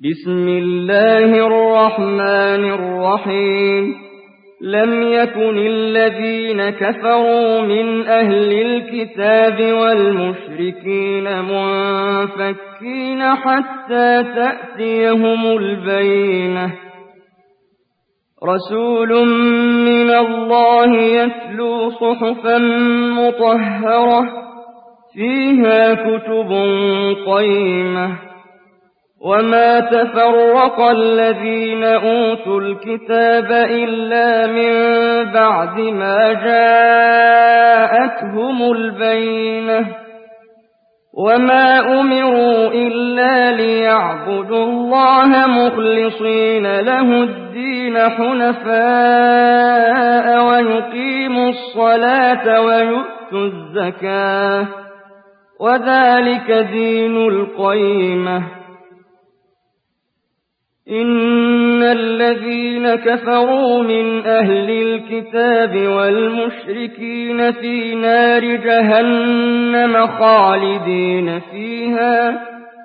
بسم الله الرحمن الرحيم لم يكن الذين كفروا من أهل الكتاب والمشركين منفكين حتى تأتيهم البينة رسول من الله يتلو صحفا مطهرة فيها كتب قيمة وما تفرق الذين أوتوا الكتاب إلا من بعد ما جاءتهم البينة وما أمروا إلا ليعبدوا الله مخلصين له الدين حنفاء ويقيموا الصلاة ويؤتوا الزكاة وذلك دين القيمة إن الذين كفروا من أهل الكتاب والمشركين في نار جهنم خالدين فيها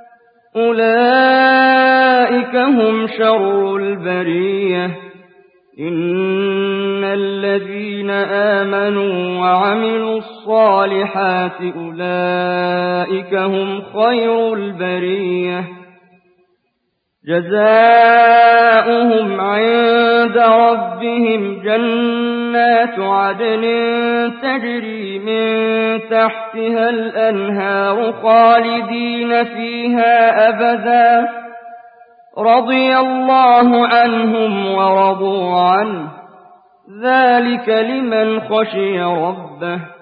أولئك هم شر البرية إن الذين آمنوا وعملوا الصالحات أولئك هم خير البرية جزاؤهم عند ربهم جنات عدن تجري من تحتها الأنهار خالدين فيها أبدا رضي الله عنهم ورضوا عنه ذلك لمن خشي ربه